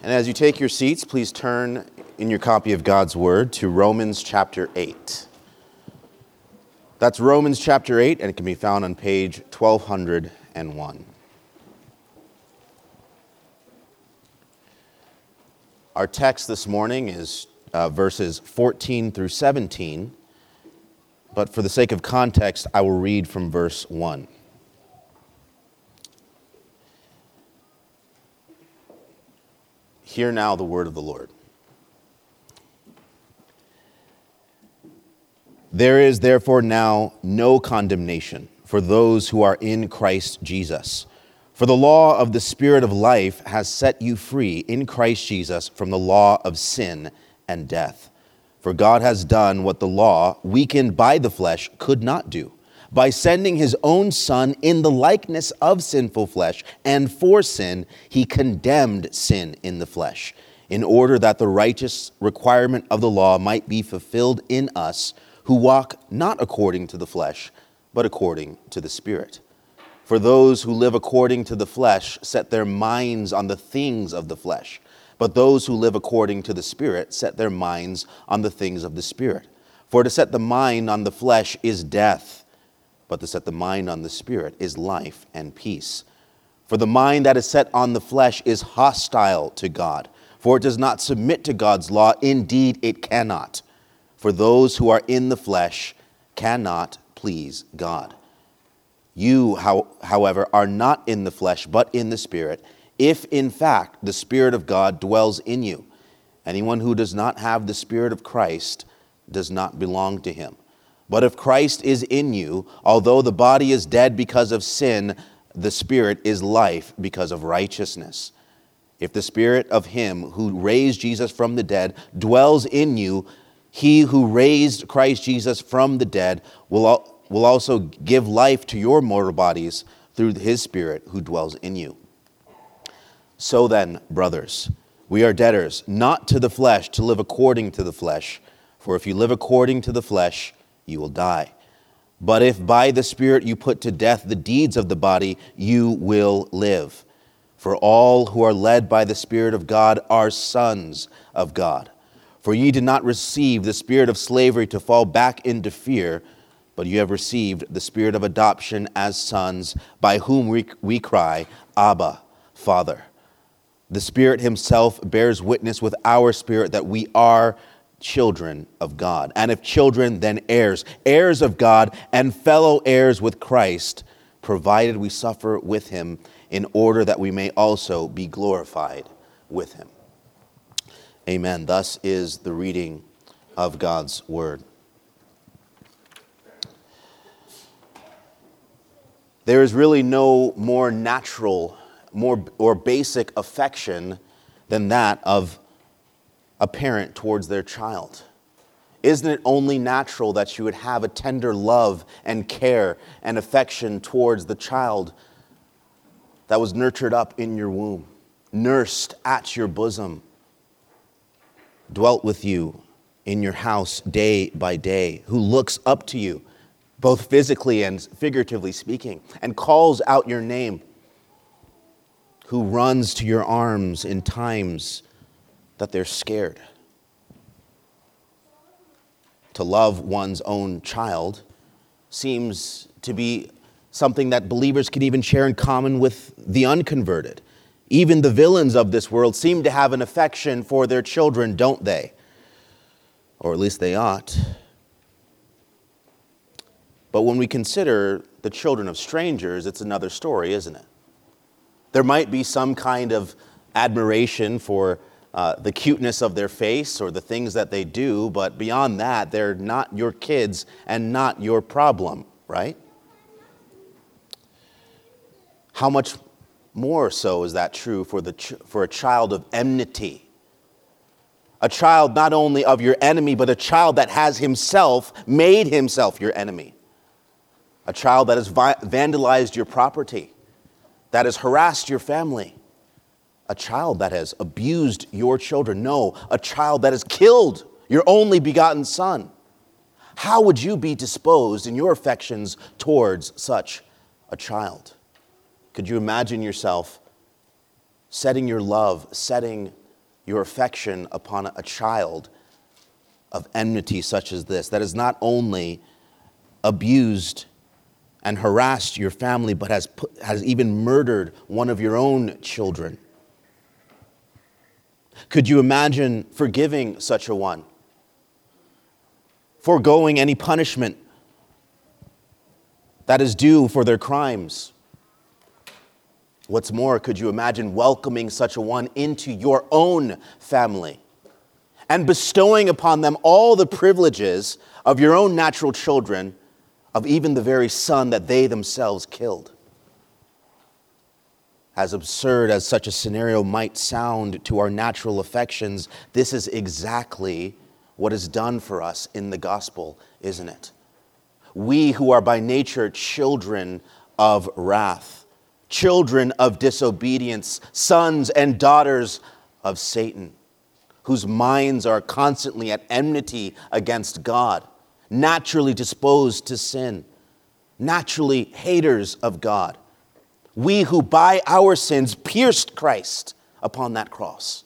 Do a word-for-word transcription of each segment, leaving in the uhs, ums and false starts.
And as you take your seats, please turn in your copy of God's Word to Romans chapter eight. That's Romans chapter eight, and it can be found on page twelve oh one. Our text this morning is uh, verses fourteen through seventeen, but for the sake of context, I will read from verse one. Hear now the word of the Lord. There is therefore now no condemnation for those who are in Christ Jesus. For the law of the Spirit of life has set you free in Christ Jesus from the law of sin and death. For God has done what the law, weakened by the flesh, could not do, by sending his own Son in the likeness of sinful flesh, and for sin he condemned sin in the flesh, in order that the righteous requirement of the law might be fulfilled in us, who walk not according to the flesh, but according to the Spirit. For those who live according to the flesh set their minds on the things of the flesh, but those who live according to the Spirit set their minds on the things of the Spirit. For to set the mind on the flesh is death, but to set the mind on the Spirit is life and peace. For the mind that is set on the flesh is hostile to God, for it does not submit to God's law. Indeed, it cannot. For those who are in the flesh cannot please God. You, how, however, are not in the flesh, but in the Spirit, if in fact the Spirit of God dwells in you. Anyone who does not have the Spirit of Christ does not belong to him. But if Christ is in you, although the body is dead because of sin, the Spirit is life because of righteousness. If the Spirit of him who raised Jesus from the dead dwells in you, he who raised Christ Jesus from the dead will will also give life to your mortal bodies through his Spirit who dwells in you. So then, brothers, we are debtors, not to the flesh, to live according to the flesh. For if you live according to the flesh, you will die. But if by the Spirit you put to death the deeds of the body, you will live. For all who are led by the Spirit of God are sons of God. For ye did not receive the spirit of slavery to fall back into fear, but you have received the Spirit of adoption as sons, by whom we, we cry, Abba, Father. The Spirit himself bears witness with our spirit that we are children of God. And if children, then heirs, heirs of God and fellow heirs with Christ, provided we suffer with him, in order that we may also be glorified with him. Amen. Thus is the reading of God's word. There is really no more natural, more or basic affection than that of a parent towards their child. Isn't it only natural that you would have a tender love and care and affection towards the child that was nurtured up in your womb, nursed at your bosom, dwelt with you in your house day by day, who looks up to you, both physically and figuratively speaking, and calls out your name, who runs to your arms in times that they're scared. To love one's own child seems to be something that believers can even share in common with the unconverted. Even the villains of this world seem to have an affection for their children, don't they? Or at least they ought. But when we consider the children of strangers, it's another story, isn't it? There might be some kind of admiration for uh, the cuteness of their face or the things that they do, but beyond that, they're not your kids and not your problem, right? How much more so is that true for the ch- for a child of enmity? A child not only of your enemy, but a child that has himself made himself your enemy. A child that has vi- vandalized your property, that has harassed your family. A child that has abused your children. No, a child that has killed your only begotten son. How would you be disposed in your affections towards such a child? Could you imagine yourself setting your love, setting your affection upon a child of enmity such as this, that has not only abused and harassed your family, but has put, has even murdered one of your own children? Could you imagine forgiving such a one? Foregoing any punishment that is due for their crimes? What's more, could you imagine welcoming such a one into your own family and bestowing upon them all the privileges of your own natural children, of even the very son that they themselves killed? As absurd as such a scenario might sound to our natural affections, this is exactly what is done for us in the gospel, isn't it? We who are by nature children of wrath, children of disobedience, sons and daughters of Satan, whose minds are constantly at enmity against God, naturally disposed to sin, naturally haters of God. We who by our sins pierced Christ upon that cross.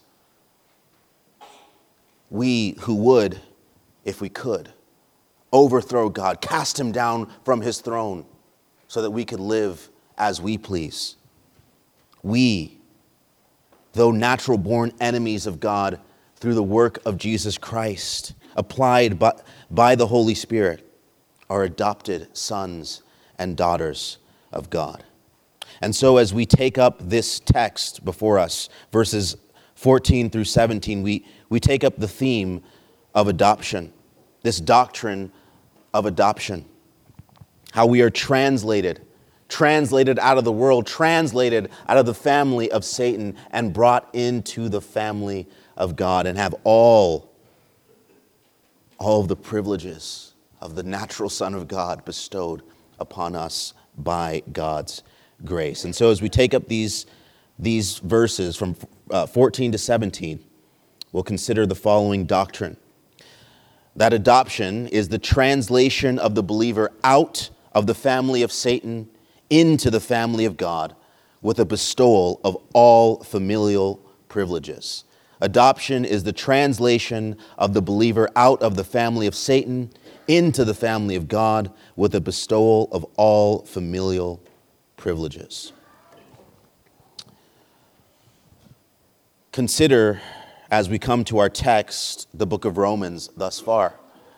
We who would, if we could, overthrow God, cast him down from his throne so that we could live as we please. We, though natural-born enemies of God through the work of Jesus Christ, applied by, by the Holy Spirit, are adopted sons and daughters of God. And so as we take up this text before us, verses fourteen through seventeen, we, we take up the theme of adoption, this doctrine of adoption, how we are translated, translated out of the world, translated out of the family of Satan and brought into the family of God, and have all, all of the privileges of the natural Son of God bestowed upon us by God's grace. And so as we take up these, these verses from uh, fourteen to seventeen, we'll consider the following doctrine: that adoption is the translation of the believer out of the family of Satan into the family of God with a bestowal of all familial privileges. Adoption is the translation of the believer out of the family of Satan into the family of God with a bestowal of all familial privileges. Consider, as we come to our text, the book of Romans thus far.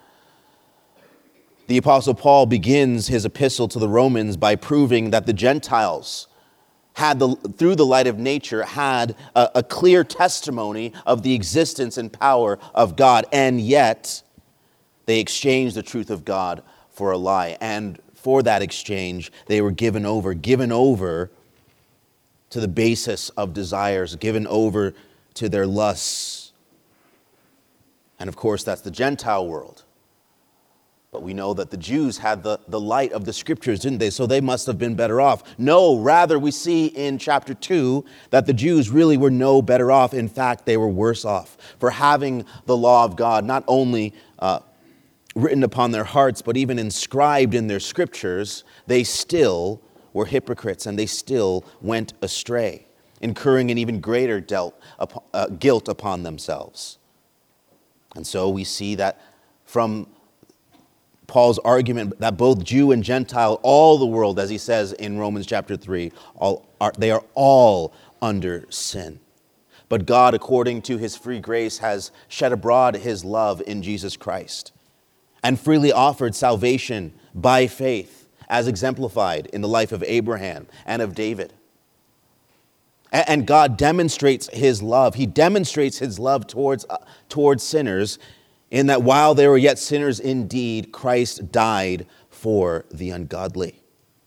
The Apostle Paul begins his epistle to the Romans by proving that the Gentiles had, the, through the light of nature, had a, a clear testimony of the existence and power of God, and yet they exchanged the truth of God for a lie. And for that exchange, they were given over, given over to the basis of desires, given over to their lusts. And of course, that's the Gentile world. But we know that the Jews had the, the light of the scriptures, didn't they? So they must have been better off. No, rather we see in chapter two that the Jews really were no better off. In fact, they were worse off for having the law of God not only uh, written upon their hearts, but even inscribed in their scriptures. They still were hypocrites, and they still went astray, incurring an even greater dealt, uh, guilt upon themselves. And so we see that from Paul's argument that both Jew and Gentile, all the world, as he says in Romans chapter three, all are, they are all under sin. But God, according to his free grace, has shed abroad his love in Jesus Christ and freely offered salvation by faith, as exemplified in the life of Abraham and of David. And God demonstrates his love. He demonstrates his love towards, uh, towards sinners in that while they were yet sinners indeed, Christ died for the ungodly.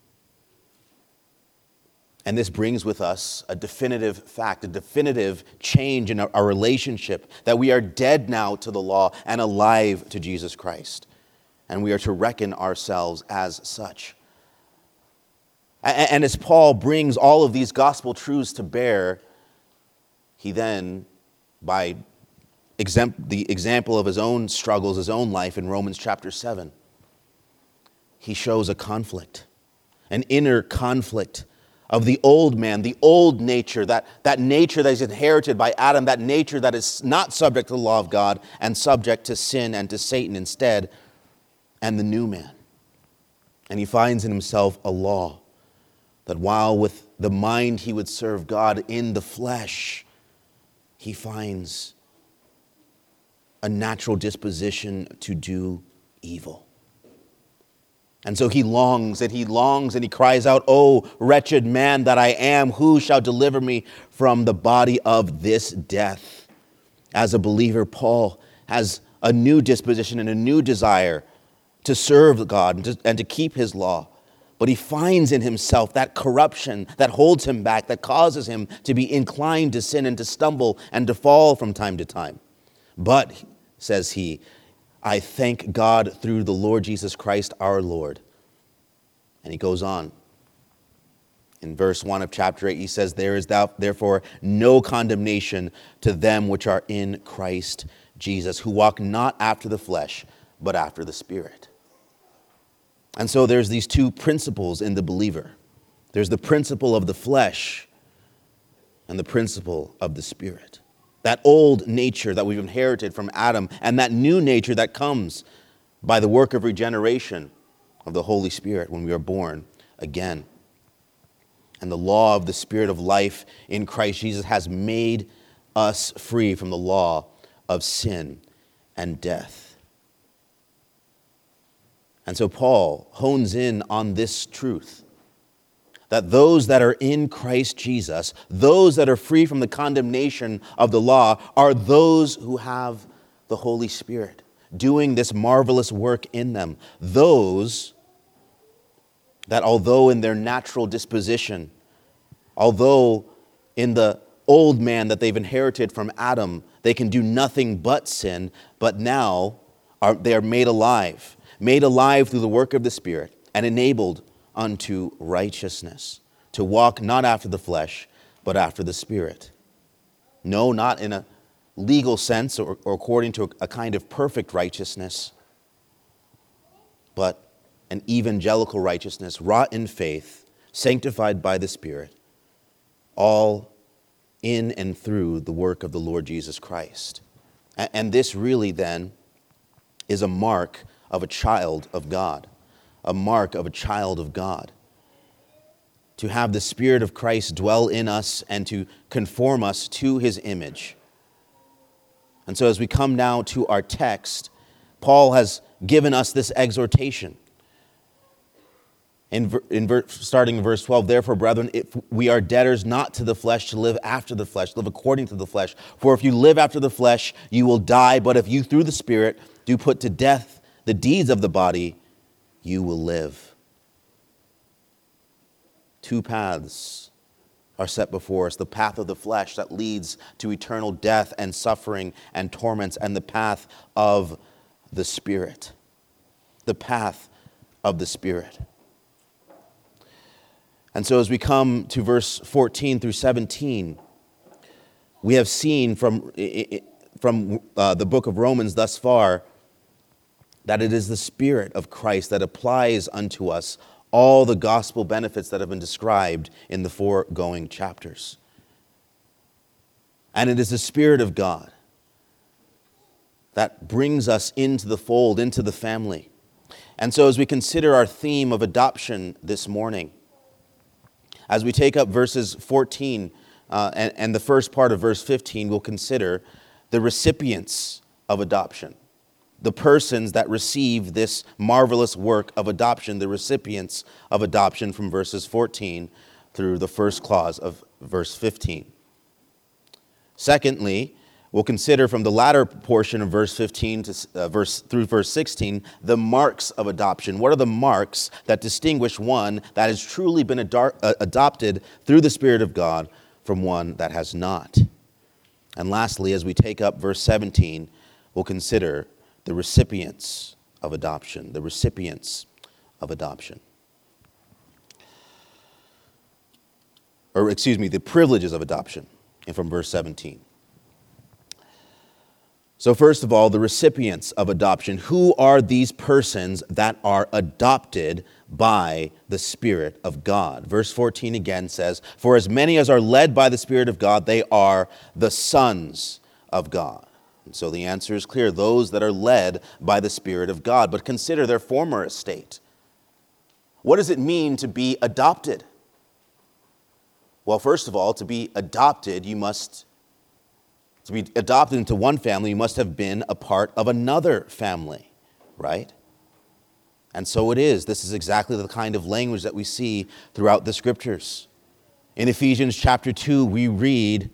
And this brings with us a definitive fact, a definitive change in our, our relationship, that we are dead now to the law and alive to Jesus Christ. And we are to reckon ourselves as such. And, and as Paul brings all of these gospel truths to bear, he then, by exem- the example of his own struggles, his own life in Romans chapter seven, he shows a conflict, an inner conflict of the old man, the old nature, that, that nature that is inherited by Adam, that nature that is not subject to the law of God and subject to sin and to Satan instead, and the new man. And he finds in himself a law that while with the mind he would serve God in the flesh, he finds a natural disposition to do evil. And so he longs and he longs and he cries out, "Oh, wretched man that I am, who shall deliver me from the body of this death?" As a believer, Paul has a new disposition and a new desire to serve God and to, and to keep his law. But he finds in himself that corruption that holds him back, that causes him to be inclined to sin and to stumble and to fall from time to time. But, says he, I thank God through the Lord Jesus Christ our Lord. And he goes on. In verse one of chapter eight, he says, "There is therefore no condemnation to them which are in Christ Jesus, who walk not after the flesh, but after the Spirit." And so there's these two principles in the believer. There's the principle of the flesh and the principle of the Spirit. That old nature that we've inherited from Adam and that new nature that comes by the work of regeneration of the Holy Spirit when we are born again. And the law of the Spirit of life in Christ Jesus has made us free from the law of sin and death. And so Paul hones in on this truth, that those that are in Christ Jesus, those that are free from the condemnation of the law, are those who have the Holy Spirit doing this marvelous work in them. Those that, although in their natural disposition, although in the old man that they've inherited from Adam, they can do nothing but sin, but now are, they are made alive, made alive through the work of the Spirit and enabled unto righteousness, to walk not after the flesh, but after the Spirit. No, not in a legal sense or, or according to a, a kind of perfect righteousness, but an evangelical righteousness wrought in faith, sanctified by the Spirit, all in and through the work of the Lord Jesus Christ. And, and this really then is a mark of a child of God. A mark of a child of God. To have the Spirit of Christ dwell in us and to conform us to his image. And so as we come now to our text, Paul has given us this exhortation. In, in starting in verse twelve, "Therefore, brethren, if we are debtors not to the flesh to live after the flesh, live according to the flesh. For if you live after the flesh, you will die. But if you through the Spirit do put to death the deeds of the body, you will live." Two paths are set before us. The path of the flesh that leads to eternal death and suffering and torments, and the path of the Spirit. The path of the Spirit. And so as we come to verse fourteen through seventeen, we have seen from, from uh, the book of Romans thus far that it is the Spirit of Christ that applies unto us all the gospel benefits that have been described in the foregoing chapters. And it is the Spirit of God that brings us into the fold, into the family. And so as we consider our theme of adoption this morning, as we take up verses fourteen uh, and, and the first part of verse fifteen, we'll consider the recipients of adoption. The persons that receive this marvelous work of adoption, the recipients of adoption from verses fourteen through the first clause of verse fifteen. Secondly, we'll consider from the latter portion of verse fifteen to uh, verse through verse sixteen the marks of adoption. What are the marks that distinguish one that has truly been ad- uh, adopted through the Spirit of God from one that has not? And lastly, as we take up verse seventeen, we'll consider the recipients of adoption, the recipients of adoption. Or excuse me, the privileges of adoption, and from verse seventeen. So first of all, the recipients of adoption. Who are these persons that are adopted by the Spirit of God? Verse fourteen again says, "For as many as are led by the Spirit of God, they are the sons of God." And so the answer is clear, those that are led by the Spirit of God. But consider their former estate. What does it mean to be adopted? Well, first of all, to be adopted, you must To be adopted into one family, you must have been a part of another family, right? And so it is. This is exactly the kind of language that we see throughout the scriptures. In Ephesians chapter two, we read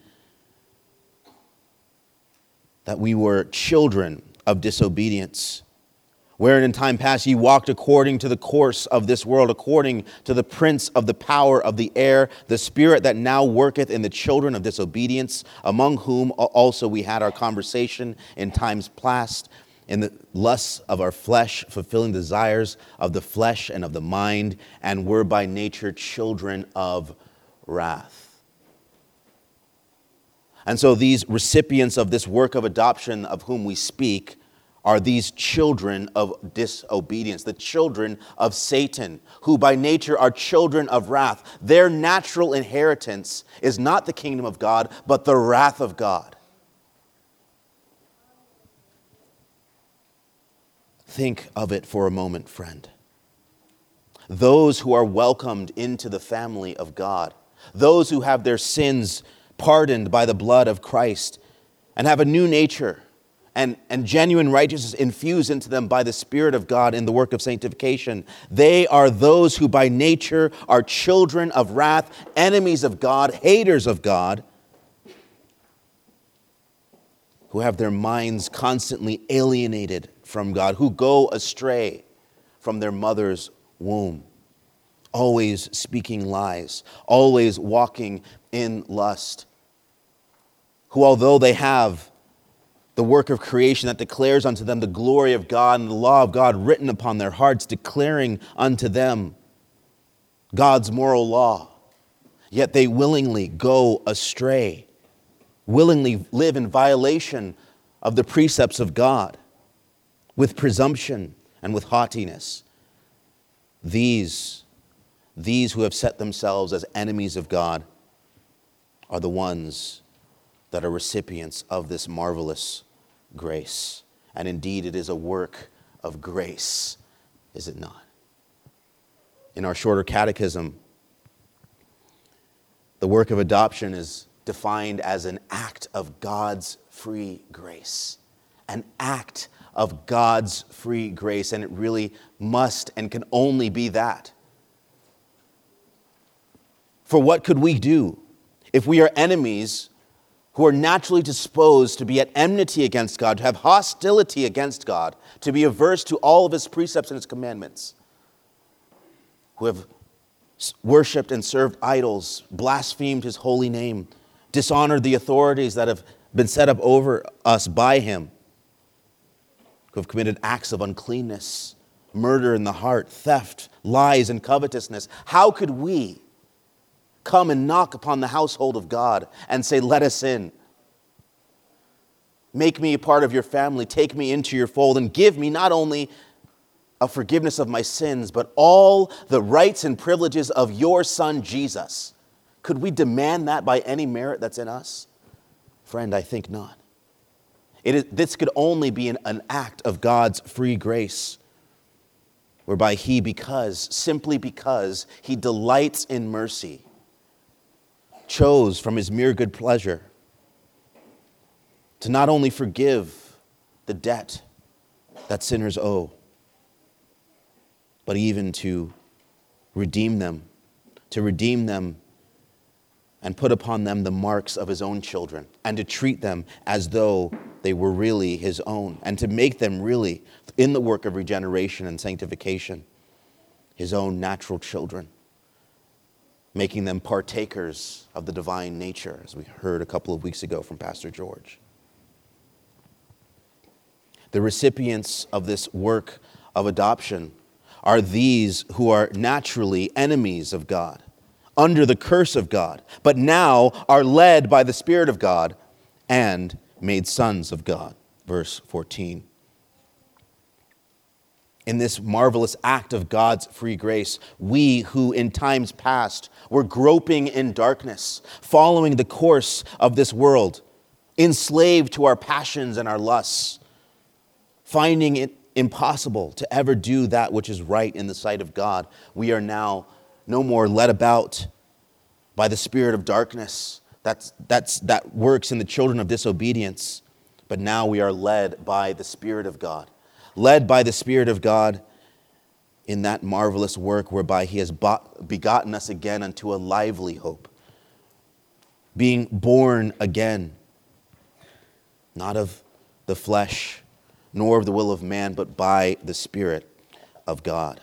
that we were children of disobedience, wherein in time past ye walked according to the course of this world, according to the prince of the power of the air, the spirit that now worketh in the children of disobedience, among whom also we had our conversation in times past, in the lusts of our flesh, fulfilling desires of the flesh and of the mind, and were by nature children of wrath. And so these recipients of this work of adoption of whom we speak are these children of disobedience, the children of Satan, who by nature are children of wrath. Their natural inheritance is not the kingdom of God, but the wrath of God. Think of it for a moment, friend. Those who are welcomed into the family of God, those who have their sins pardoned by the blood of Christ and have a new nature, And, and genuine righteousness infused into them by the Spirit of God in the work of sanctification. They are those who by nature are children of wrath, enemies of God, haters of God, who have their minds constantly alienated from God, who go astray from their mother's womb, always speaking lies, always walking in lust, who although they have the work of creation that declares unto them the glory of God and the law of God written upon their hearts, declaring unto them God's moral law. Yet they willingly go astray, willingly live in violation of the precepts of God, with presumption and with haughtiness. These, these who have set themselves as enemies of God are the ones that are recipients of this marvelous grace. And indeed, it is a work of grace, is it not? In our shorter catechism, the work of adoption is defined as an act of God's free grace. An act of God's free grace, and it really must and can only be that. For what could we do if we are enemies who are naturally disposed to be at enmity against God, to have hostility against God, to be averse to all of his precepts and his commandments, who have worshipped and served idols, blasphemed his holy name, dishonored the authorities that have been set up over us by him, who have committed acts of uncleanness, murder in the heart, theft, lies, and covetousness? How could we come and knock upon the household of God and say, let us in? Make me a part of your family, take me into your fold, and give me not only a forgiveness of my sins, but all the rights and privileges of your Son, Jesus. Could we demand that by any merit that's in us? Friend, I think not. It is, this could only be an, an act of God's free grace, whereby he, because, simply because he delights in mercy, chose from his mere good pleasure to not only forgive the debt that sinners owe, but even to redeem them, to redeem them and put upon them the marks of his own children, and to treat them as though they were really his own, and to make them really, in the work of regeneration and sanctification, his own natural children, making them partakers of the divine nature, as we heard a couple of weeks ago from Pastor George. The recipients of this work of adoption are these who are naturally enemies of God, under the curse of God, but now are led by the Spirit of God and made sons of God. verse fourteen. In this marvelous act of God's free grace, we who in times past were groping in darkness, following the course of this world, enslaved to our passions and our lusts, finding it impossible to ever do that which is right in the sight of God, we are now no more led about by the spirit of darkness that's, that's, that works in the children of disobedience, but now we are led by the Spirit of God. Led by the Spirit of God in that marvelous work whereby he has begotten us again unto a lively hope. Being born again, not of the flesh, nor of the will of man, but by the Spirit of God.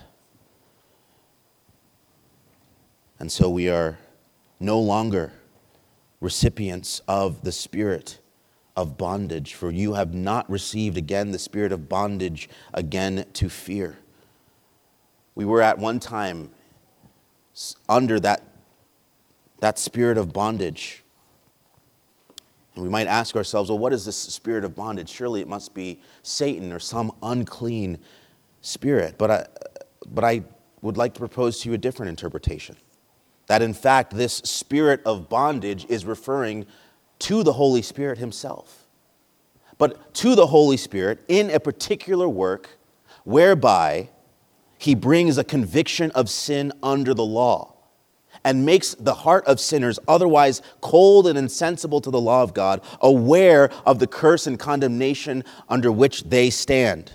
And so we are no longer recipients of the spirit of bondage, for you have not received again the spirit of bondage again to fear. We were at one time under that, that spirit of bondage. And we might ask ourselves, well, what is this spirit of bondage? Surely it must be Satan or some unclean spirit. But I, but I would like to propose to you a different interpretation. That in fact, this spirit of bondage is referring to the Holy Spirit himself. But to the Holy Spirit in a particular work whereby he brings a conviction of sin under the law and makes the heart of sinners, otherwise cold and insensible to the law of God, aware of the curse and condemnation under which they stand.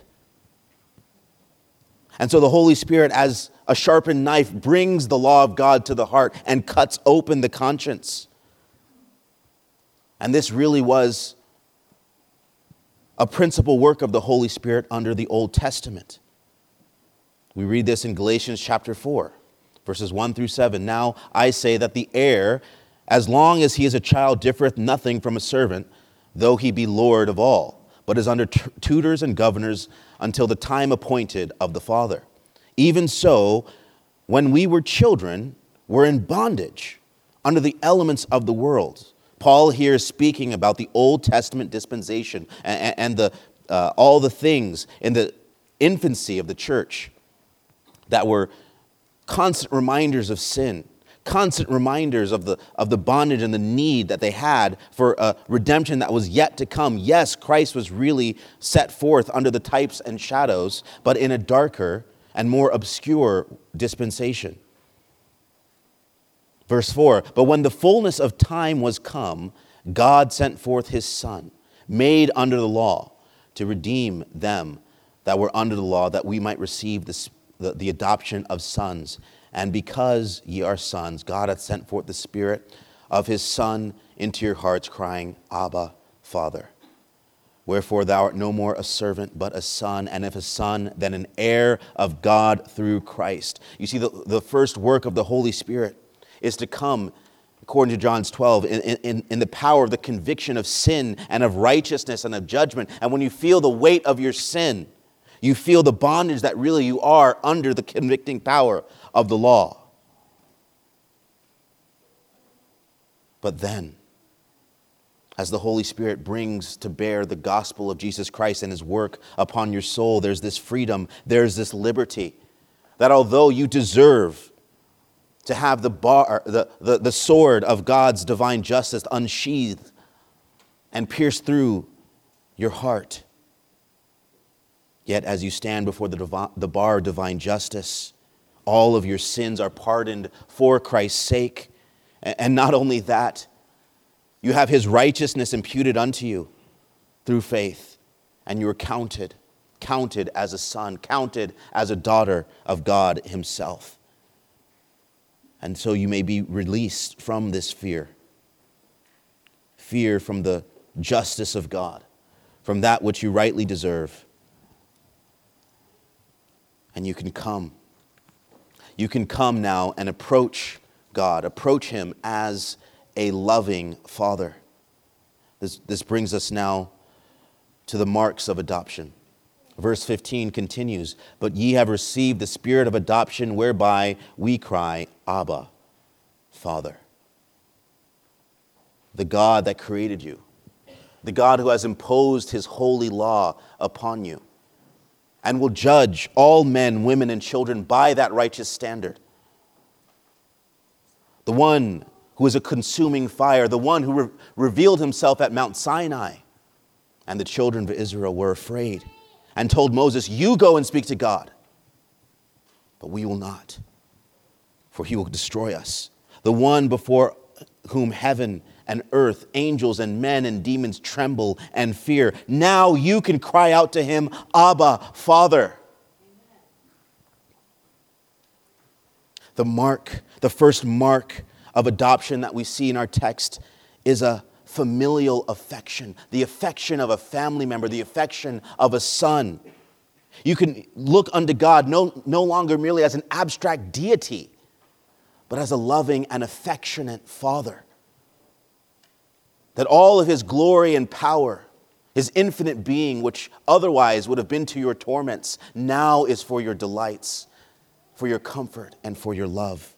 And so the Holy Spirit, as a sharpened knife, brings the law of God to the heart and cuts open the conscience. And this really was a principal work of the Holy Spirit under the Old Testament. We read this in Galatians chapter four, verses one through seven. Now I say that the heir, as long as he is a child, differeth nothing from a servant, though he be Lord of all, but is under t- tutors and governors until the time appointed of the Father. Even so, when we were children, we're in bondage under the elements of the world. Paul here is speaking about the Old Testament dispensation and, and the, uh, all the things in the infancy of the church that were constant reminders of sin, constant reminders of the, of the bondage and the need that they had for a redemption that was yet to come. Yes, Christ was really set forth under the types and shadows, but in a darker and more obscure dispensation. Verse four, but when the fullness of time was come, God sent forth his Son, made under the law, to redeem them that were under the law, that we might receive the, the, the adoption of sons. And because ye are sons, God hath sent forth the Spirit of his Son into your hearts, crying, Abba, Father. Wherefore thou art no more a servant, but a son, and if a son, then an heir of God through Christ. You see, the, the first work of the Holy Spirit is to come, according to John twelve, in, in, in the power of the conviction of sin and of righteousness and of judgment. And when you feel the weight of your sin, you feel the bondage that really you are under the convicting power of the law. But then, as the Holy Spirit brings to bear the gospel of Jesus Christ and his work upon your soul, there's this freedom, there's this liberty, that although you deserve to have the bar, the, the, the sword of God's divine justice unsheathed and pierced through your heart, yet as you stand before the, divi- the bar of divine justice, all of your sins are pardoned for Christ's sake. And not only that, you have his righteousness imputed unto you through faith, and you are counted, counted as a son, counted as a daughter of God himself. And so you may be released from this fear. Fear from the justice of God, from that which you rightly deserve. And you can come. You can come now and approach God, approach him as a loving Father. This, this brings us now to the marks of adoption. Verse fifteen continues, but ye have received the spirit of adoption, whereby we cry, Abba, Father. The God that created you, the God who has imposed his holy law upon you, and will judge all men, women, and children by that righteous standard. The one who is a consuming fire, the one who re- revealed himself at Mount Sinai. And the children of Israel were afraid and told Moses, "You go and speak to God, but we will not, for he will destroy us." The one before whom heaven and earth, angels and men and demons tremble and fear. Now you can cry out to him, "Abba, Father." The mark, the first mark of adoption that we see in our text is a familial affection, the affection of a family member, the affection of a son. You can look unto God no, no longer merely as an abstract deity, but as a loving and affectionate father. That all of his glory and power, his infinite being, which otherwise would have been to your torments, now is for your delights, for your comfort, and for your love.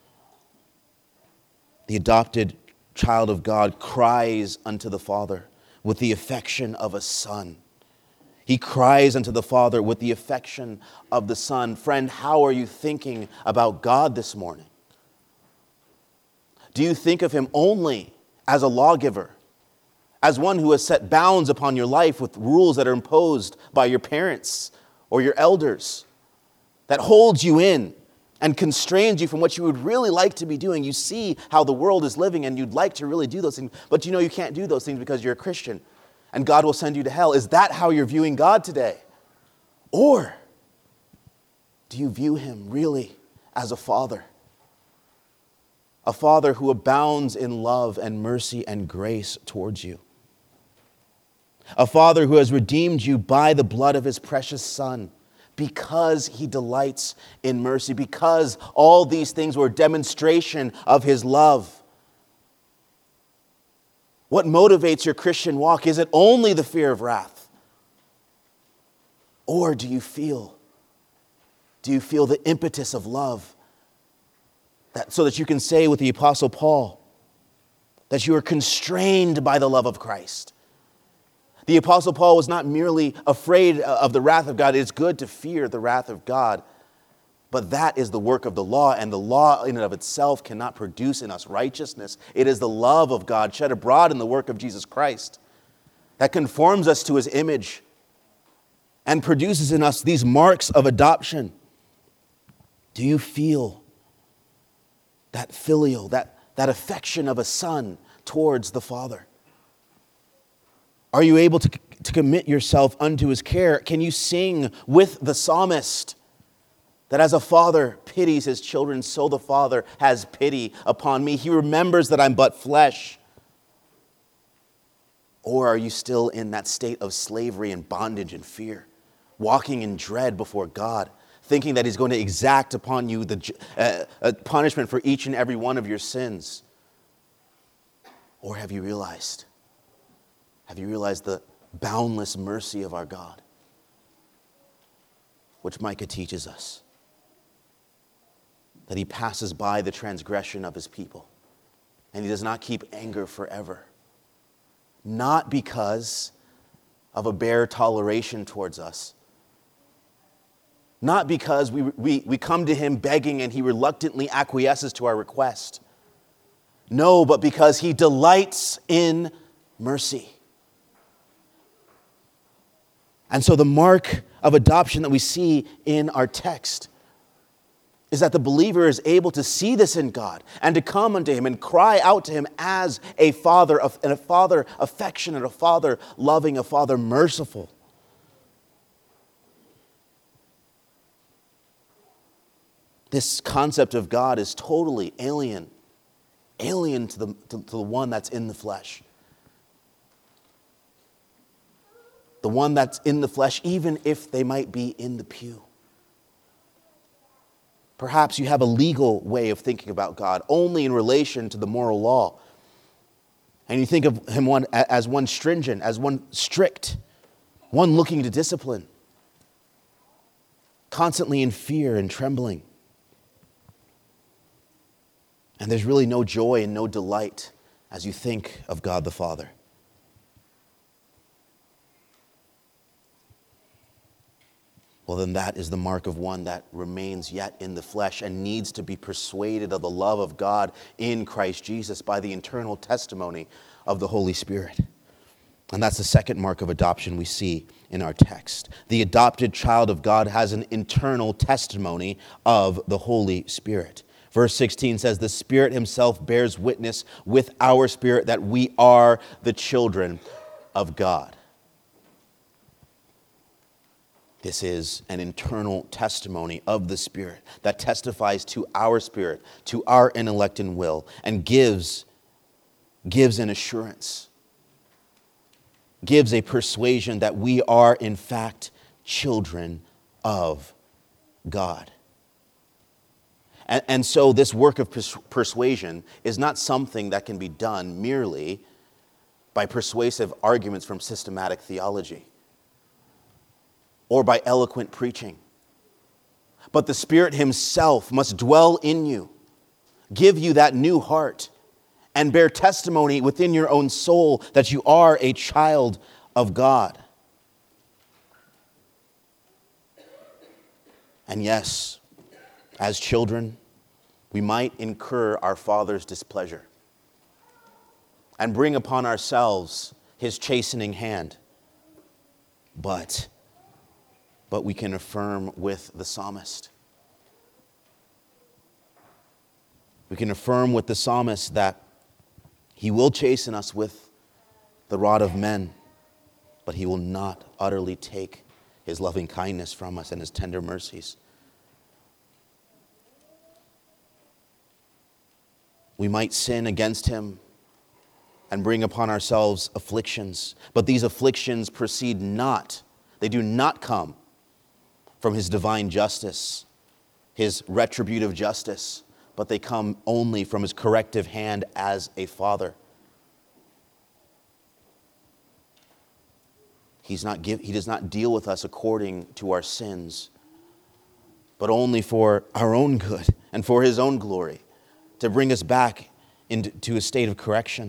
The adopted child of God cries unto the Father with the affection of a son. He cries unto the Father with the affection of the Son. Friend, how are you thinking about God this morning? Do you think of him only as a lawgiver, as one who has set bounds upon your life with rules that are imposed by your parents or your elders, that holds you in and constrains you from what you would really like to be doing? You see how the world is living and you'd like to really do those things, but you know you can't do those things because you're a Christian and God will send you to hell. Is that how you're viewing God today? Or do you view him really as a father? A father who abounds in love and mercy and grace towards you. A father who has redeemed you by the blood of his precious Son, because he delights in mercy, because all these things were a demonstration of his love. What motivates your Christian walk? Is it only the fear of wrath? Or do you feel, do you feel the impetus of love? That, so that you can say with the Apostle Paul, that you are constrained by the love of Christ. The Apostle Paul was not merely afraid of the wrath of God. It's good to fear the wrath of God. But that is the work of the law, and the law in and of itself cannot produce in us righteousness. It is the love of God shed abroad in the work of Jesus Christ that conforms us to his image and produces in us these marks of adoption. Do you feel that filial, that, that affection of a son towards the Father? Are you able to, to commit yourself unto his care? Can you sing with the psalmist that as a father pities his children, so the Father has pity upon me? He remembers that I'm but flesh. Or are you still in that state of slavery and bondage and fear, walking in dread before God, thinking that he's going to exact upon you the uh, a punishment for each and every one of your sins? Or have you realized Have you realized the boundless mercy of our God, which Micah teaches us? That he passes by the transgression of his people, and he does not keep anger forever. Not because of a bare toleration towards us. Not because we, we, we come to him begging and he reluctantly acquiesces to our request. No, but because he delights in mercy. And so the mark of adoption that we see in our text is that the believer is able to see this in God and to come unto him and cry out to him as a father, and a father affectionate, a father loving, a father merciful. This concept of God is totally alien, alien to the, to, to the one that's in the flesh. The one that's in the flesh, even if they might be in the pew. Perhaps you have a legal way of thinking about God, only in relation to the moral law. And you think of him one, as one stringent, as one strict, one looking to discipline, constantly in fear and trembling. And there's really no joy and no delight as you think of God the Father. well, then that is the mark of one that remains yet in the flesh and needs to be persuaded of the love of God in Christ Jesus by the internal testimony of the Holy Spirit. And that's the second mark of adoption we see in our text. The adopted child of God has an internal testimony of the Holy Spirit. Verse sixteen says, the Spirit himself bears witness with our spirit that we are the children of God. This is an internal testimony of the Spirit that testifies to our spirit, to our intellect and will, and gives, gives an assurance, gives a persuasion that we are in fact children of God. And, and so this work of pers- persuasion is not something that can be done merely by persuasive arguments from systematic theology or by eloquent preaching. But the Spirit himself must dwell in you, give you that new heart, and bear testimony within your own soul that you are a child of God. And yes, as children, we might incur our Father's displeasure and bring upon ourselves his chastening hand. But, but we can affirm with the psalmist. We can affirm with the psalmist that he will chasten us with the rod of men, but he will not utterly take his loving kindness from us and his tender mercies. We might sin against him and bring upon ourselves afflictions, but these afflictions proceed not, they do not come from his divine justice, his retributive justice, but they come only from his corrective hand as a father. He's not give, he does not deal with us according to our sins, but only for our own good and for his own glory, to bring us back into a state of correction.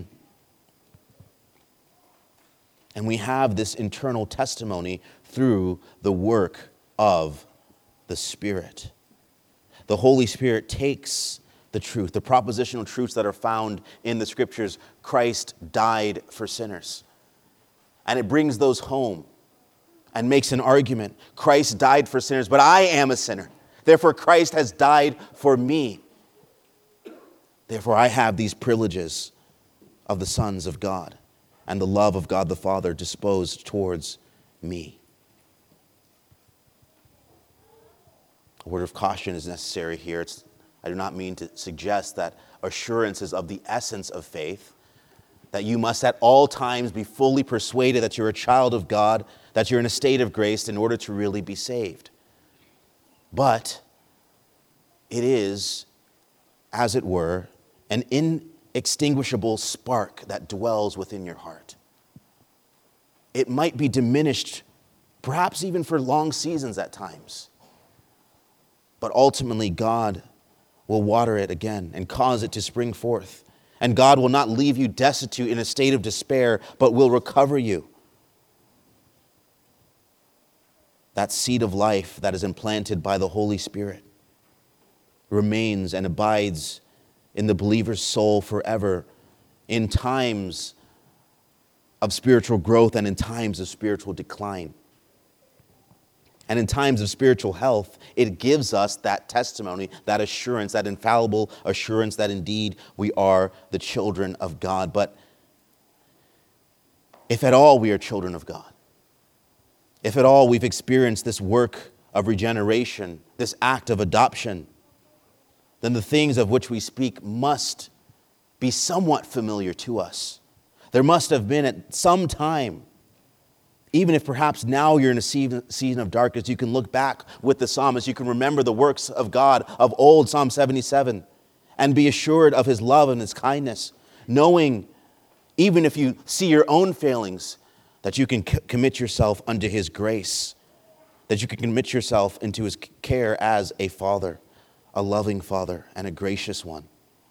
And we have this internal testimony through the work of the Spirit. The Holy Spirit takes the truth, the propositional truths that are found in the Scriptures. Christ died for sinners. And it brings those home and makes an argument. Christ died for sinners, but I am a sinner. Therefore, Christ has died for me. Therefore, I have these privileges of the sons of God and the love of God the Father disposed towards me. A word of caution is necessary here. It's, I do not mean to suggest that assurance is of the essence of faith, that you must at all times be fully persuaded that you're a child of God, that you're in a state of grace in order to really be saved. But it is, as it were, an inextinguishable spark that dwells within your heart. It might be diminished, perhaps even for long seasons at times. But ultimately, God will water it again and cause it to spring forth. And God will not leave you destitute in a state of despair, but will recover you. That seed of life that is implanted by the Holy Spirit remains and abides in the believer's soul forever, in times of spiritual growth and in times of spiritual decline. And in times of spiritual health, it gives us that testimony, that assurance, that infallible assurance that indeed we are the children of God. But if at all we are children of God, if at all we've experienced this work of regeneration, this act of adoption, then the things of which we speak must be somewhat familiar to us. There must have been at some time, even if perhaps now you're in a season of darkness, you can look back with the psalmist, you can remember the works of God of old, Psalm seventy-seven, and be assured of his love and his kindness, knowing, even if you see your own failings, that you can c- commit yourself unto his grace, that you can commit yourself into his care as a father, a loving father and a gracious one.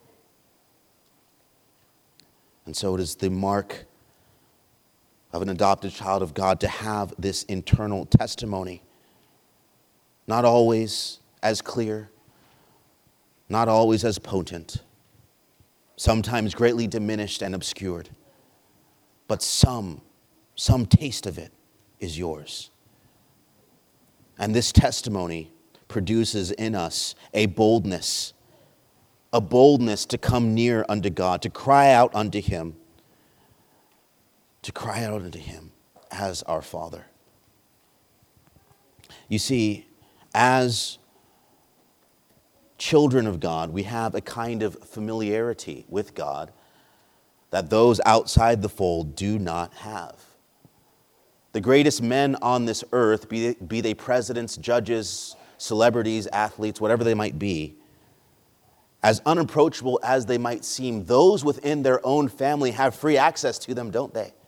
And so it is the mark of an adopted child of God to have this internal testimony not always as clear, not always as potent, sometimes greatly diminished and obscured, but some, some taste of it is yours. And this testimony produces in us a boldness, a boldness to come near unto God, to cry out unto him, to cry out unto him as our Father. You see, as children of God, we have a kind of familiarity with God that those outside the fold do not have. The greatest men on this earth, be they, be they presidents, judges, celebrities, athletes, whatever they might be, as unapproachable as they might seem, those within their own family have free access to them, don't they?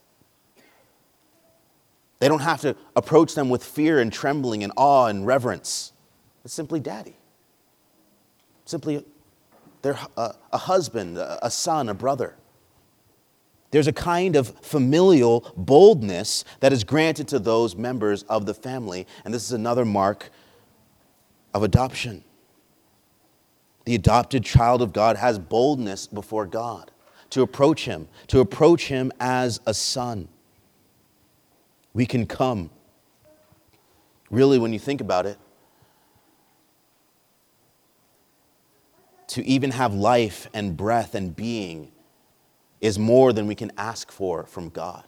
They don't have to approach them with fear and trembling and awe and reverence. It's simply daddy. Simply they're a, a husband, a son, a brother. There's a kind of familial boldness that is granted to those members of the family. And this is another mark of adoption. The adopted child of God has boldness before God to approach him, to approach him as a son. We can come. Really, when you think about it, to even have life and breath and being is more than we can ask for from God.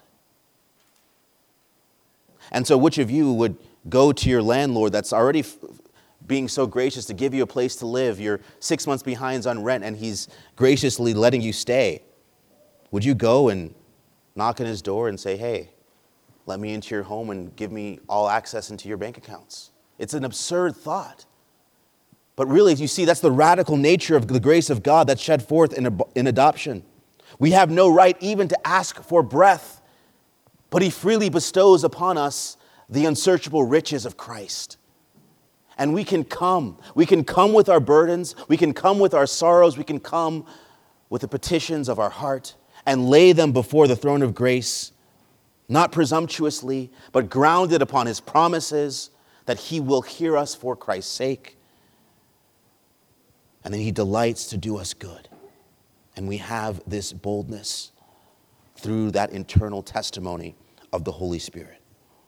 And so which of you would go to your landlord that's already f- being so gracious to give you a place to live, you're six months behind on rent, and he's graciously letting you stay? Would you go and knock on his door and say, hey, let me into your home and give me all access into your bank accounts? It's an absurd thought. But really, you see, that's the radical nature of the grace of God that's shed forth in, in adoption. We have no right even to ask for breath, but he freely bestows upon us the unsearchable riches of Christ. And we can come. We can come with our burdens. We can come with our sorrows. We can come with the petitions of our heart and lay them before the throne of grace, not presumptuously, but grounded upon his promises that he will hear us for Christ's sake. And then he delights to do us good. And we have this boldness through that internal testimony of the Holy Spirit.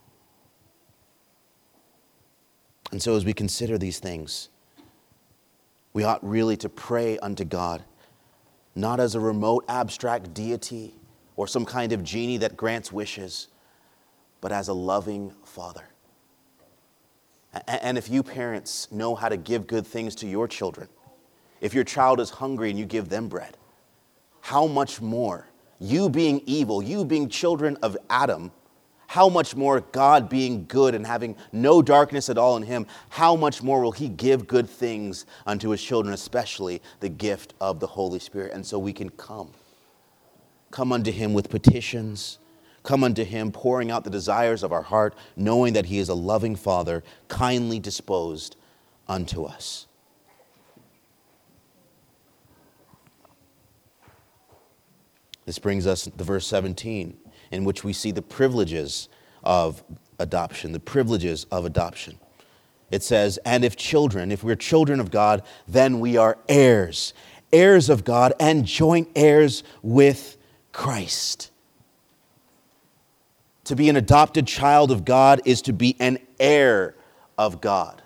And so as we consider these things, we ought really to pray unto God, not as a remote abstract deity or some kind of genie that grants wishes, but as a loving Father. And if you parents know how to give good things to your children, if your child is hungry and you give them bread, how much more, you being evil, you being children of Adam, how much more God being good and having no darkness at all in him, how much more will he give good things unto his children, especially the gift of the Holy Spirit. And so we can come. Come unto him with petitions. Come unto him pouring out the desires of our heart, knowing that he is a loving Father, kindly disposed unto us. This brings us to verse seventeen, in which we see the privileges of adoption, the privileges of adoption. It says, and if children, if we're children of God, then we are heirs, heirs of God and joint heirs with Christ. To be an adopted child of God is to be an heir of God.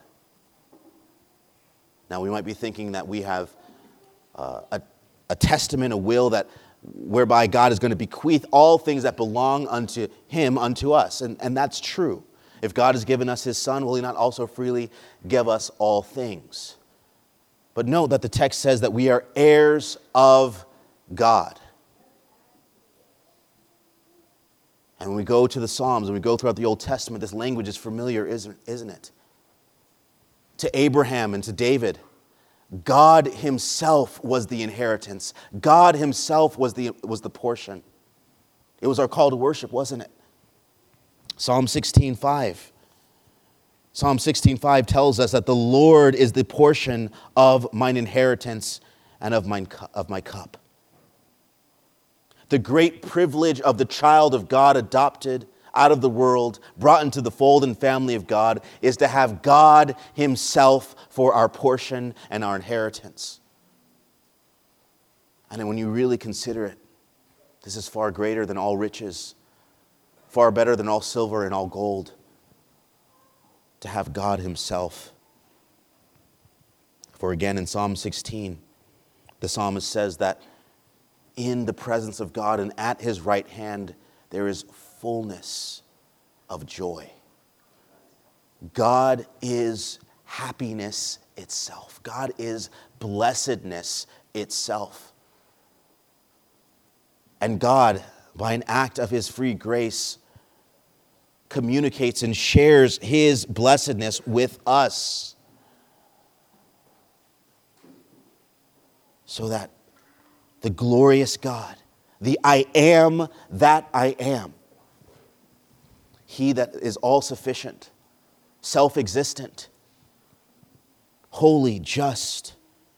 Now, we might be thinking that we have uh, a, a testament, a will that whereby God is going to bequeath all things that belong unto him, unto us. And, and that's true. If God has given us his Son, will he not also freely give us all things? But note that the text says that we are heirs of God. And when we go to the Psalms and we go throughout the Old Testament, this language is familiar, isn't, isn't it? To Abraham and to David, God himself was the inheritance. God himself was the, was the portion. It was our call to worship, wasn't it? Psalm sixteen five. Psalm sixteen five tells us that the Lord is the portion of mine inheritance and of, mine, of my cup. The great privilege of the child of God adopted, out of the world, brought into the fold and family of God, is to have God himself for our portion and our inheritance. And then when you really consider it, this is far greater than all riches, far better than all silver and all gold, to have God himself. For again, in Psalm sixteen, the psalmist says that in the presence of God and at his right hand, there is fullness of joy. God is happiness itself. God is blessedness itself. And God, by an act of his free grace, communicates and shares his blessedness with us, so that the glorious God, the I am that I am, he that is all-sufficient, self-existent, holy, just,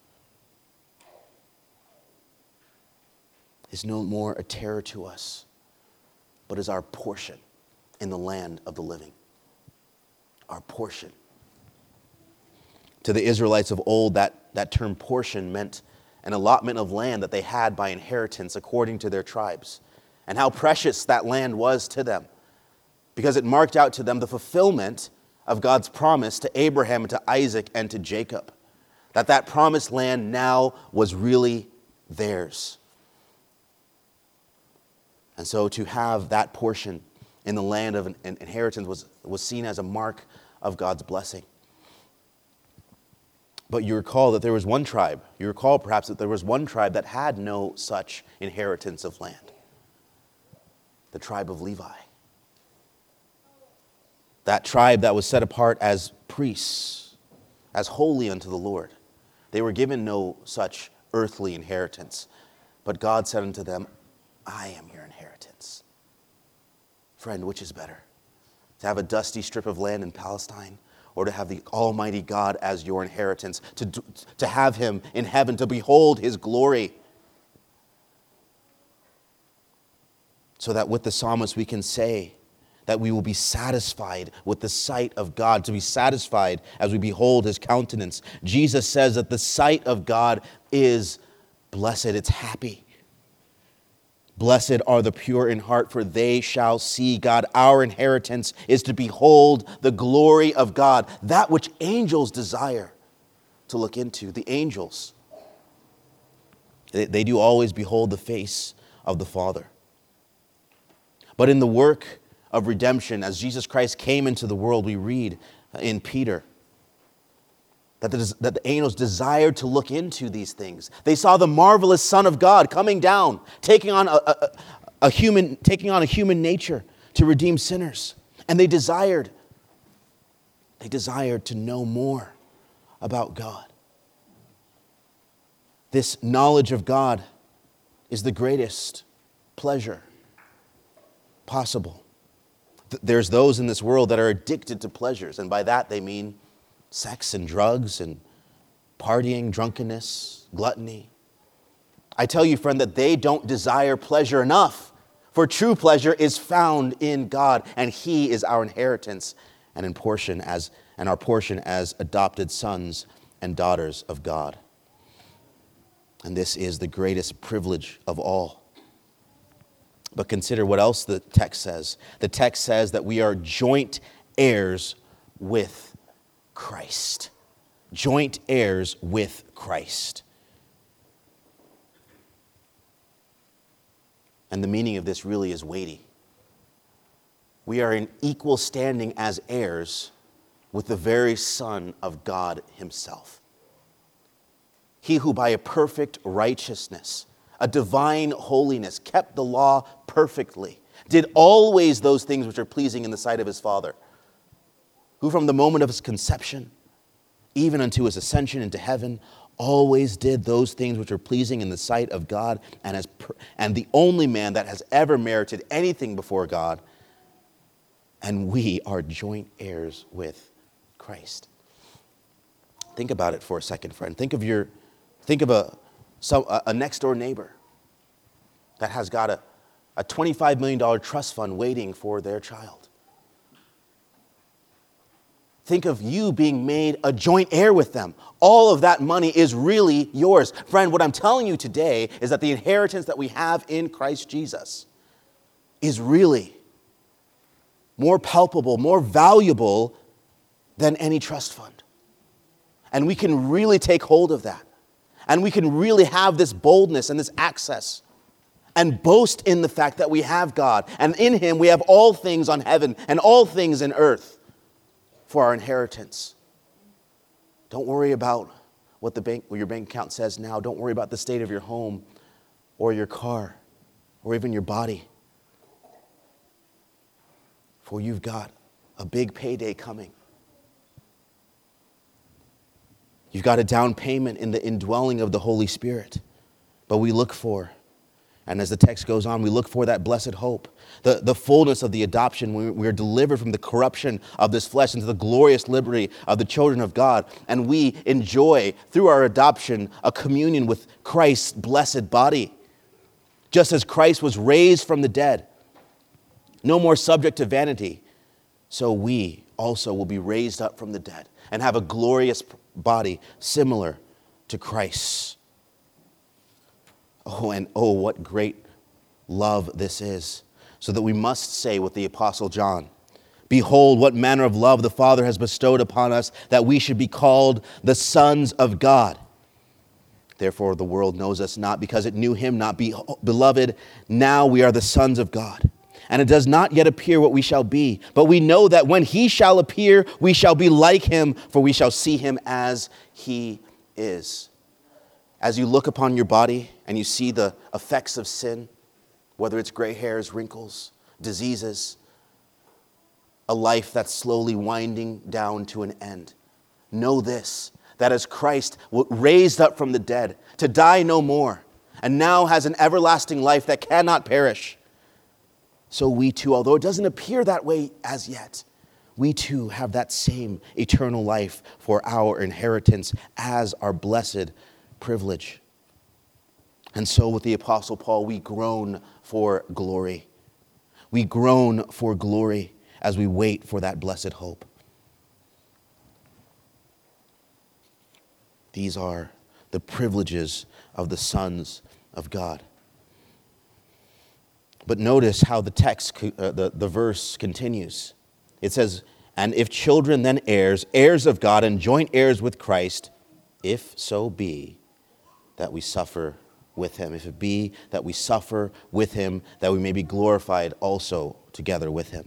is no more a terror to us, but is our portion in the land of the living. Our portion. To the Israelites of old, that, that term portion meant an allotment of land that they had by inheritance according to their tribes, and how precious that land was to them, because it marked out to them the fulfillment of God's promise to Abraham and to Isaac and to Jacob, that that promised land now was really theirs. And so to have that portion in the land of an inheritance was, was seen as a mark of God's blessing. But you recall that there was one tribe, you recall perhaps that there was one tribe that had no such inheritance of land. The tribe of Levi. That tribe that was set apart as priests, as holy unto the Lord. They were given no such earthly inheritance. But God said unto them, I am your inheritance. Friend, which is better? To have a dusty strip of land in Palestine, or to have the Almighty God as your inheritance, to, to have him in heaven, to behold his glory? So that with the psalmist we can say that we will be satisfied with the sight of God, to be satisfied as we behold his countenance. Jesus says that the sight of God is blessed, it's happy. Blessed are the pure in heart, for they shall see God. Our inheritance is to behold the glory of God, that which angels desire to look into. The angels, they, they do always behold the face of the Father. But in the work of redemption, as Jesus Christ came into the world, we read in Peter that the, that the angels desired to look into these things. They saw the marvelous Son of God coming down, taking on a, a, a human, taking on a human nature to redeem sinners. And they desired, they desired to know more about God. This knowledge of God is the greatest pleasure possible. There's those in this world that are addicted to pleasures, and by that they mean sex and drugs and partying, drunkenness, gluttony. I tell you, friend, that they don't desire pleasure enough, for true pleasure is found in God, and he is our inheritance and in portion as and our portion as adopted sons and daughters of God. And this is the greatest privilege of all. But consider what else the text says. The text says that we are joint heirs with Christ. Joint heirs with Christ. And the meaning of this really is weighty. We are in equal standing as heirs with the very Son of God himself. He who by a perfect righteousness, a divine holiness, kept the law perfectly, did always those things which are pleasing in the sight of his Father, who from the moment of his conception, even unto his ascension into heaven, always did those things which are pleasing in the sight of God, and as per, and the only man that has ever merited anything before God, and we are joint heirs with Christ. Think about it for a second, friend. Think of your, think of a So a, a next door neighbor that has got a, a twenty-five million dollars trust fund waiting for their child. Think of you being made a joint heir with them. All of that money is really yours. Friend, what I'm telling you today is that the inheritance that we have in Christ Jesus is really more palpable, more valuable than any trust fund. And we can really take hold of that. And we can really have this boldness and this access and boast in the fact that we have God. And in Him we have all things on heaven and all things in earth for our inheritance. Don't worry about what the bank, what your bank account says now. Don't worry about the state of your home or your car or even your body. For you've got a big payday coming. You've got a down payment in the indwelling of the Holy Spirit. But we look for, and as the text goes on, we look for that blessed hope, the, the fullness of the adoption. We, we are delivered from the corruption of this flesh into the glorious liberty of the children of God. And we enjoy, through our adoption, a communion with Christ's blessed body. Just as Christ was raised from the dead, no more subject to vanity, so we also will be raised up from the dead and have a glorious body similar to Christ's. Oh, and oh, what great love this is, so that we must say with the Apostle John, behold, what manner of love the Father has bestowed upon us, that we should be called the sons of God. Therefore, the world knows us not because it knew him not. Be, beloved, now we are the sons of God. And it does not yet appear what we shall be. But we know that when he shall appear, we shall be like him, for we shall see him as he is. As you look upon your body and you see the effects of sin, whether it's gray hairs, wrinkles, diseases, a life that's slowly winding down to an end, know this, that as Christ raised up from the dead to die no more, and now has an everlasting life that cannot perish, so we too, although it doesn't appear that way as yet, we too have that same eternal life for our inheritance as our blessed privilege. And so with the Apostle Paul, we groan for glory. We groan for glory as we wait for that blessed hope. These are the privileges of the sons of God. But notice how the text, uh, the, the verse continues. It says, and if children, then heirs, heirs of God, and joint heirs with Christ, if so be that we suffer with him. If it be that we suffer with him, that we may be glorified also together with him.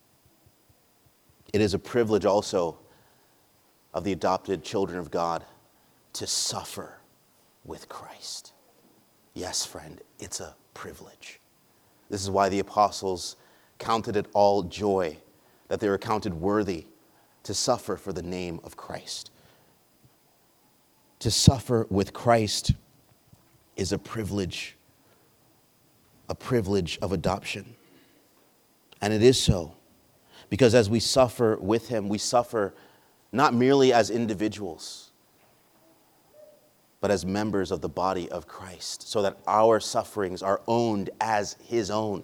It is a privilege also of the adopted children of God to suffer with Christ. Yes, friend, it's a privilege. This is why the apostles counted it all joy, that they were counted worthy to suffer for the name of Christ. To suffer with Christ is a privilege, a privilege of adoption. And it is so, because as we suffer with him, we suffer not merely as individuals, but as members of the body of Christ, so that our sufferings are owned as his own.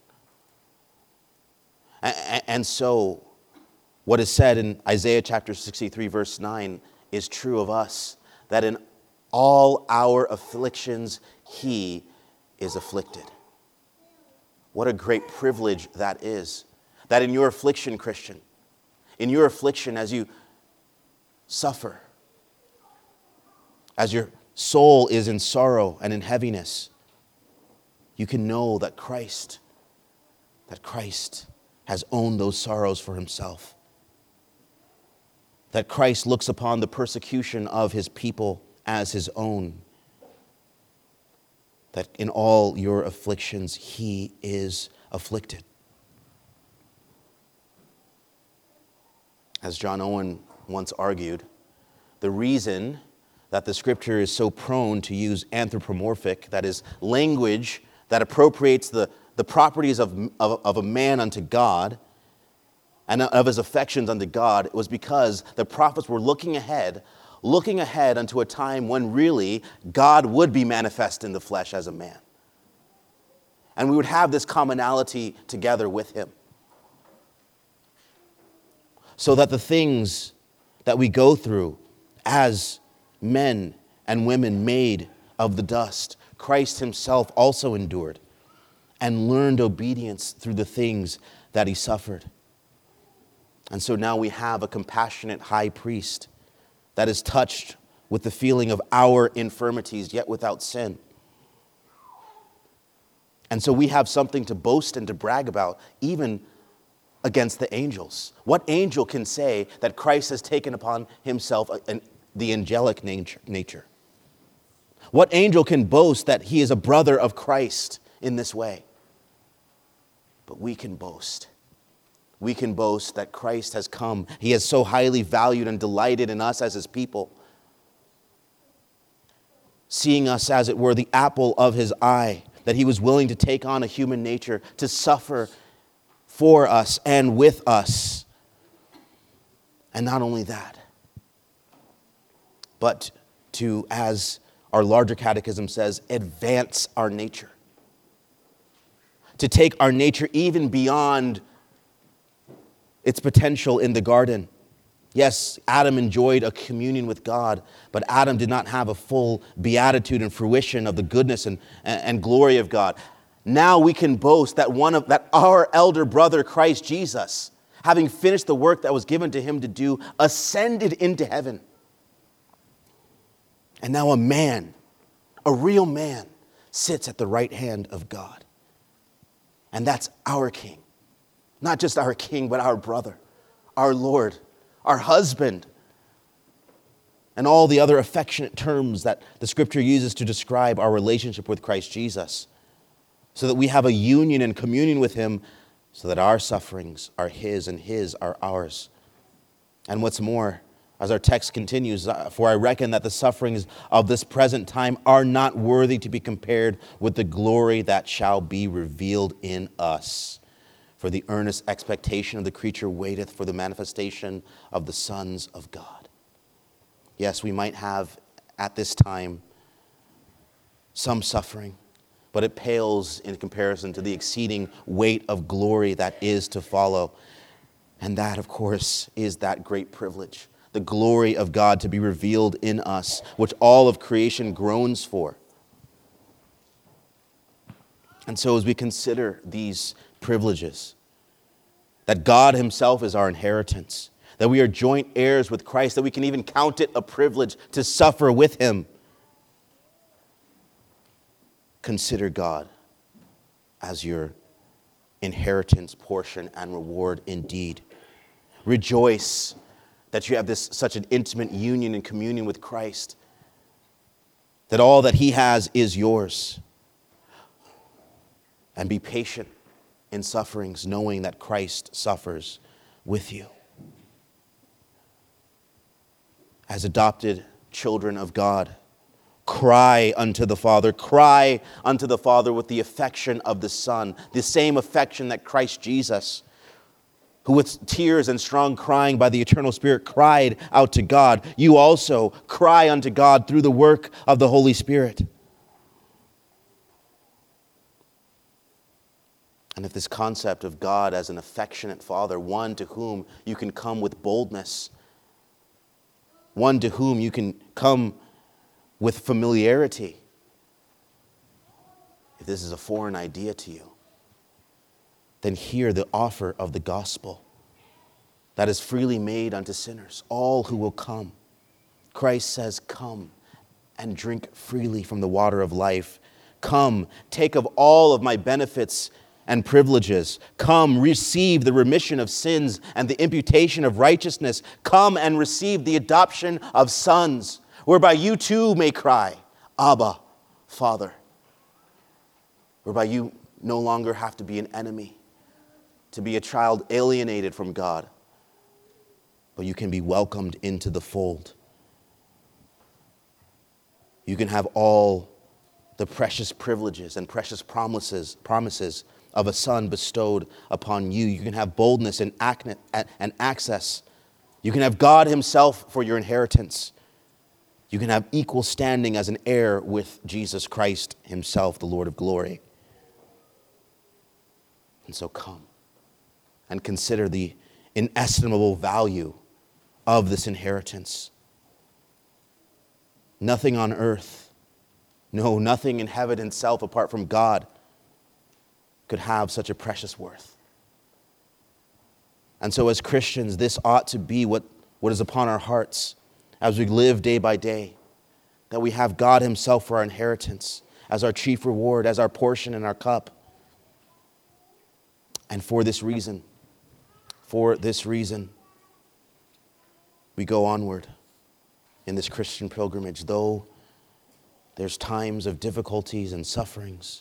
And so, what is said in Isaiah chapter sixty-three, verse nine, is true of us, that in all our afflictions, he is afflicted. What a great privilege that is, that in your affliction, Christian, in your affliction as you suffer, as your soul is in sorrow and in heaviness, you can know that Christ, that Christ has owned those sorrows for himself. That Christ looks upon the persecution of his people as his own. That in all your afflictions, he is afflicted. As John Owen once argued, the reason that the scripture is so prone to use anthropomorphic, that is, language that appropriates the, the properties of, of, of a man unto God and of his affections unto God, was because the prophets were looking ahead, looking ahead unto a time when really God would be manifest in the flesh as a man. And we would have this commonality together with him. So that the things that we go through as men and women made of the dust, Christ himself also endured and learned obedience through the things that he suffered. And so now we have a compassionate high priest that is touched with the feeling of our infirmities, yet without sin. And so we have something to boast and to brag about, even against the angels. What angel can say that Christ has taken upon himself an, the angelic nature? What angel can boast that he is a brother of Christ in this way? But we can boast. We can boast that Christ has come. He has so highly valued and delighted in us as his people, seeing us, as it were, the apple of his eye, that he was willing to take on a human nature, to suffer for us and with us. And not only that, but to, as our larger catechism says, advance our nature. To take our nature even beyond its potential in the garden. Yes, Adam enjoyed a communion with God, but Adam did not have a full beatitude and fruition of the goodness and, and glory of God. Now we can boast that one of that our elder brother, Christ Jesus, having finished the work that was given to him to do, ascended into heaven. And now a man, a real man, sits at the right hand of God. And that's our King. Not just our King, but our brother, our Lord, our husband, and all the other affectionate terms that the Scripture uses to describe our relationship with Christ Jesus, so that we have a union and communion with him, so that our sufferings are his and his are ours. And what's more, as our text continues, for I reckon that the sufferings of this present time are not worthy to be compared with the glory that shall be revealed in us. For the earnest expectation of the creature waiteth for the manifestation of the sons of God. Yes, we might have at this time some suffering, but it pales in comparison to the exceeding weight of glory that is to follow. And that, of course, is that great privilege, the glory of God to be revealed in us, which all of creation groans for. And so as we consider these privileges, that God himself is our inheritance, that we are joint heirs with Christ, that we can even count it a privilege to suffer with him. Consider God as your inheritance, portion, and reward indeed. Rejoice that you have this such an intimate union and communion with Christ, that all that he has is yours. And be patient in sufferings, knowing that Christ suffers with you. As adopted children of God, cry unto the Father, cry unto the Father with the affection of the Son, the same affection that Christ Jesus, who with tears and strong crying by the eternal Spirit cried out to God, you also cry unto God through the work of the Holy Spirit. And if this concept of God as an affectionate Father, one to whom you can come with boldness, one to whom you can come with familiarity, if this is a foreign idea to you, then hear the offer of the gospel that is freely made unto sinners, all who will come. Christ says, come and drink freely from the water of life. Come, take of all of my benefits and privileges. Come, receive the remission of sins and the imputation of righteousness. Come and receive the adoption of sons, whereby you too may cry, Abba, Father. Whereby you no longer have to be an enemy, to be a child alienated from God, but you can be welcomed into the fold. You can have all the precious privileges and precious promises, promises of a son bestowed upon you. You can have boldness and access. You can have God himself for your inheritance. You can have equal standing as an heir with Jesus Christ himself, the Lord of glory. And so come and consider the inestimable value of this inheritance. Nothing on earth, no, nothing in heaven itself apart from God could have such a precious worth. And so as Christians, this ought to be what, what is upon our hearts as we live day by day, that we have God himself for our inheritance, as our chief reward, as our portion in our cup. And for this reason, for this reason, we go onward in this Christian pilgrimage, though there's times of difficulties and sufferings.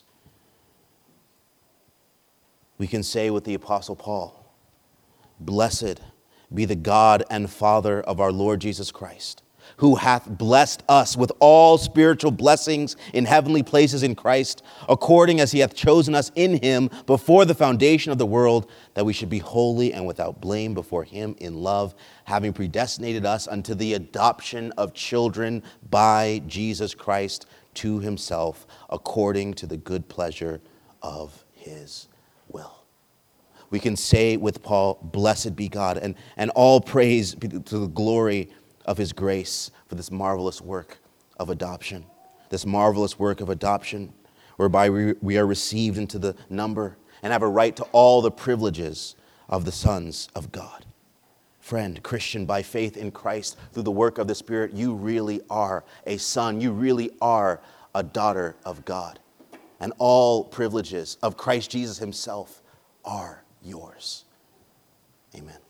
We can say with the Apostle Paul, "Blessed be the God and Father of our Lord Jesus Christ, who hath blessed us with all spiritual blessings in heavenly places in Christ, according as he hath chosen us in him before the foundation of the world, that we should be holy and without blame before him in love, having predestinated us unto the adoption of children by Jesus Christ to himself, according to the good pleasure of his will." We can say with Paul, "Blessed be God," and, and all praise be to the glory of his grace for this marvelous work of adoption. This marvelous work of adoption, whereby we, we are received into the number and have a right to all the privileges of the sons of God. Friend, Christian, by faith in Christ, through the work of the Spirit, you really are a son. You really are a daughter of God. And all privileges of Christ Jesus himself are yours. Amen.